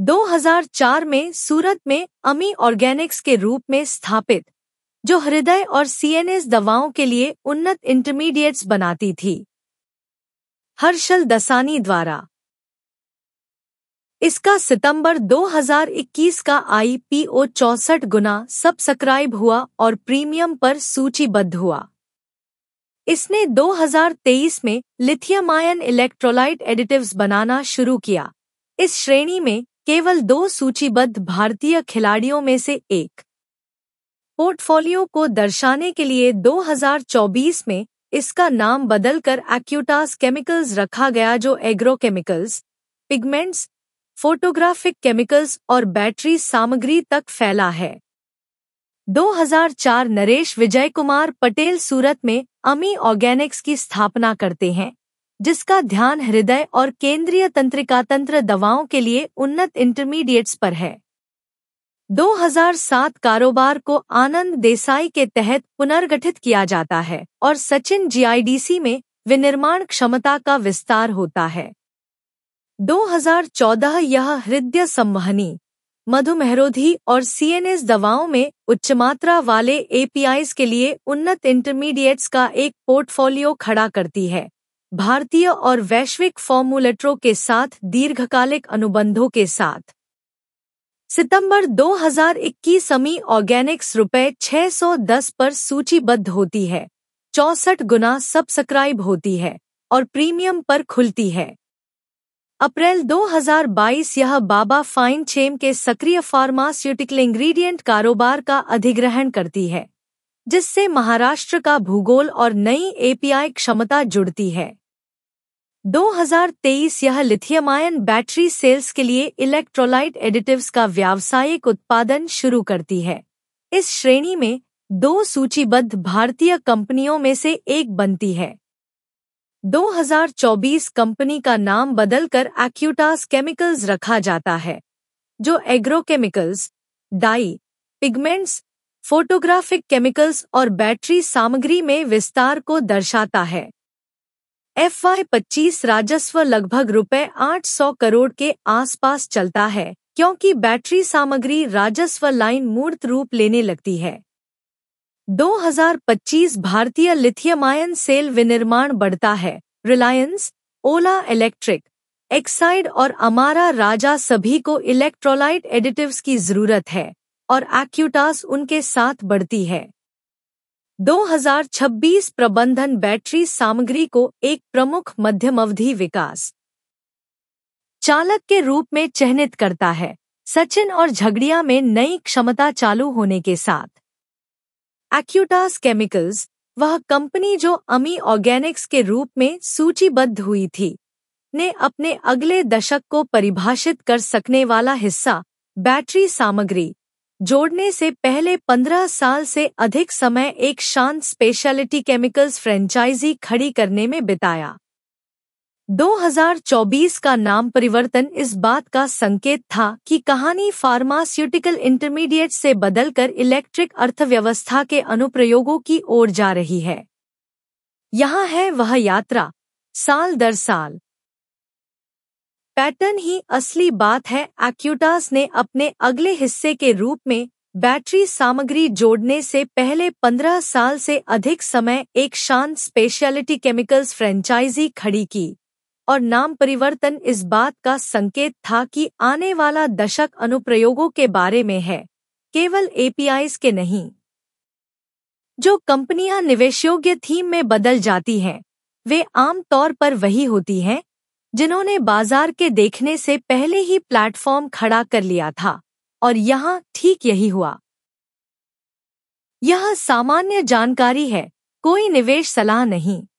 2004 में सूरत में अमी ऑर्गेनिक्स के रूप में स्थापित, जो हृदय और सीएनएस दवाओं के लिए उन्नत इंटरमीडिएट्स बनाती थी। हर्षल दसानी द्वारा इसका सितंबर 2021 का IPO 64 गुना सब्सक्राइब हुआ और प्रीमियम पर सूचीबद्ध हुआ। इसने 2023 में लिथियम आयन इलेक्ट्रोलाइट एडिटिव्स बनाना शुरू किया। इस श्रेणी में केवल 2 सूचीबद्ध भारतीय खिलाड़ियों में से एक। पोर्टफोलियो को दर्शाने के लिए 2024 में इसका नाम बदलकर एक्यूटास केमिकल्स रखा गया, जो एग्रोकेमिकल्स, पिगमेंट्स, फोटोग्राफिक केमिकल्स और बैटरी सामग्री तक फैला है। 2004 नरेश विजय कुमार पटेल सूरत में अमी ऑर्गेनिक्स की स्थापना करते हैं, जिसका ध्यान हृदय और केंद्रीय तंत्रिका तंत्र दवाओं के लिए उन्नत इंटरमीडिएट्स पर है। 2007 कारोबार को आनंद देसाई के तहत पुनर्गठित किया जाता है और सचिन GIDC में विनिर्माण क्षमता का विस्तार होता है। 2014 यह हृदय संवहनी, मधुमेहरोधी और CNS दवाओं में उच्च मात्रा वाले APIs के लिए उन्नत इंटरमीडिएट्स का एक पोर्टफोलियो खड़ा करती है, भारतीय और वैश्विक फॉर्मूलेटरों के साथ दीर्घकालिक अनुबंधों के साथ। सितंबर 2021 अमी ऑर्गेनिक्स ₹610 पर सूचीबद्ध होती है, 64 गुना सब्सक्राइब होती है और प्रीमियम पर खुलती है। अप्रैल 2022 यह बाबा फाइन चेम के सक्रिय फार्मास्यूटिकल इंग्रेडिएंट कारोबार का अधिग्रहण करती है, जिससे महाराष्ट्र का भूगोल और नई API क्षमता जुड़ती है। 2023 यह लिथियम आयन बैटरी सेल्स के लिए इलेक्ट्रोलाइट एडिटिव्स का व्यावसायिक उत्पादन शुरू करती है। इस श्रेणी में 2 सूचीबद्ध भारतीय कंपनियों में से एक बनती है। 2024 कंपनी का नाम बदलकर एक्यूटास केमिकल्स रखा जाता है, जो agrochemicals, dye, pigments, photographic chemicals और बैटरी सामग्री में विस्तार को दर्शाता है। FY25 राजस्व लगभग ₹800 करोड़ के आसपास चलता है, क्योंकि बैटरी सामग्री राजस्व लाइन मूर्त रूप लेने लगती है। 2025 भारतीय लिथियम आयन सेल विनिर्माण बढ़ता है। रिलायंस, ओला इलेक्ट्रिक, एक्साइड और अमारा राजा सभी को इलेक्ट्रोलाइट एडिटिव्स की जरूरत है और एक्यूटास उनके साथ बढ़ती है। 2026 प्रबंधन बैटरी सामग्री को एक प्रमुख मध्यम अवधि विकास चालक के रूप में चिह्नित करता है, सचिन और झगड़िया में नई क्षमता चालू होने के साथ। एक्यूटास केमिकल्स, वह कंपनी जो अमी ऑर्गेनिक्स के रूप में सूचीबद्ध हुई थी, ने अपने अगले दशक को परिभाषित कर सकने वाला हिस्सा बैटरी सामग्री जोड़ने से पहले 15 साल से अधिक समय एक शांत स्पेशलिटी केमिकल्स फ्रेंचाइजी खड़ी करने में बिताया। 2024 का नाम परिवर्तन इस बात का संकेत था कि कहानी फार्मास्यूटिकल इंटरमीडिएट से बदलकर इलेक्ट्रिक अर्थव्यवस्था के अनुप्रयोगों की ओर जा रही है। यहाँ है वह यात्रा, साल दर साल। पैटर्न ही असली बात है। एक्यूटास ने अपने अगले हिस्से के रूप में बैटरी सामग्री जोड़ने से पहले 15 साल से अधिक समय एक शांत स्पेशलिटी केमिकल्स फ्रेंचाइजी खड़ी की और नाम परिवर्तन इस बात का संकेत था कि आने वाला दशक अनुप्रयोगों के बारे में है, केवल APIs के नहीं। जो कंपनियां निवेशयोग्य थीम में बदल जाती हैं, वे आम तौर पर वही होती हैं जिन्होंने बाजार के देखने से पहले ही प्लेटफॉर्म खड़ा कर लिया था, और यहाँ ठीक यही हुआ। यह सामान्य जानकारी है, कोई निवेश सलाह नहीं।